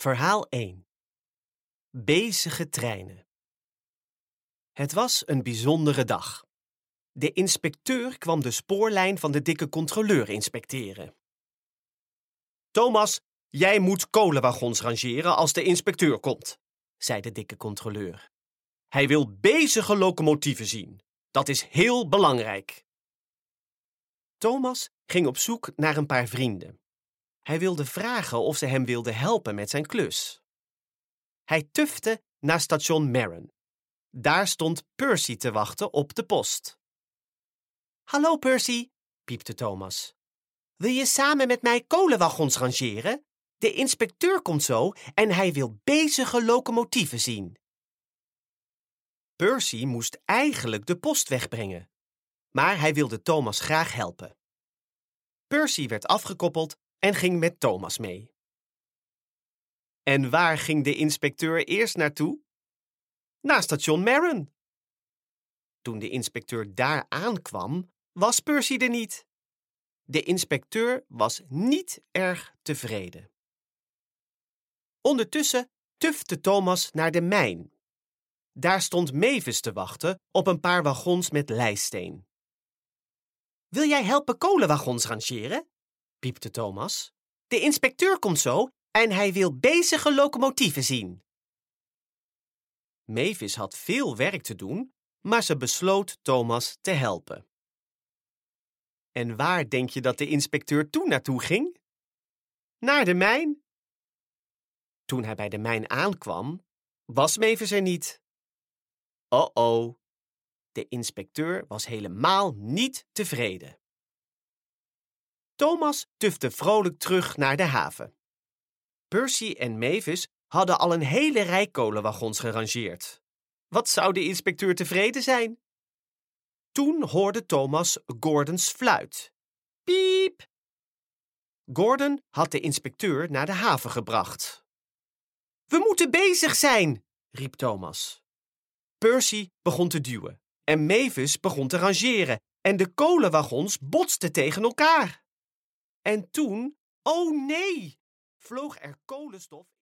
Verhaal 1. Bezige treinen. Het was een bijzondere dag. De inspecteur kwam de spoorlijn van de dikke controleur inspecteren. Thomas, jij moet kolenwagons rangeren als de inspecteur komt, zei de dikke controleur. Hij wil bezige locomotieven zien. Dat is heel belangrijk. Thomas ging op zoek naar een paar vrienden. Hij wilde vragen of ze hem wilden helpen met zijn klus. Hij tufte naar station Maron. Daar stond Percy te wachten op de post. Hallo Percy, piepte Thomas. Wil je samen met mij kolenwagons rangeren? De inspecteur komt zo en hij wil bezige locomotieven zien. Percy moest eigenlijk de post wegbrengen, maar hij wilde Thomas graag helpen. Percy werd afgekoppeld en ging met Thomas mee. En waar ging de inspecteur eerst naartoe? Naar station Maron. Toen de inspecteur daar aankwam, was Percy er niet. De inspecteur was niet erg tevreden. Ondertussen tufte Thomas naar de mijn. Daar stond Mavis te wachten op een paar wagons met lijststeen. Wil jij helpen kolenwagons rangeren? Piepte Thomas. De inspecteur komt zo en hij wil bezige locomotieven zien. Mavis had veel werk te doen, maar ze besloot Thomas te helpen. En waar denk je dat de inspecteur toen naartoe ging? Naar de mijn. Toen hij bij de mijn aankwam, was Mavis er niet. Oh, de inspecteur was helemaal niet tevreden. Thomas tufte vrolijk terug naar de haven. Percy en Mavis hadden al een hele rij kolenwagons gerangeerd. Wat zou de inspecteur tevreden zijn? Toen hoorde Thomas Gordons fluit. Piep! Gordon had de inspecteur naar de haven gebracht. We moeten bezig zijn, riep Thomas. Percy begon te duwen en Mavis begon te rangeren en de kolenwagons botsten tegen elkaar. En toen, oh nee, vloog er kolenstof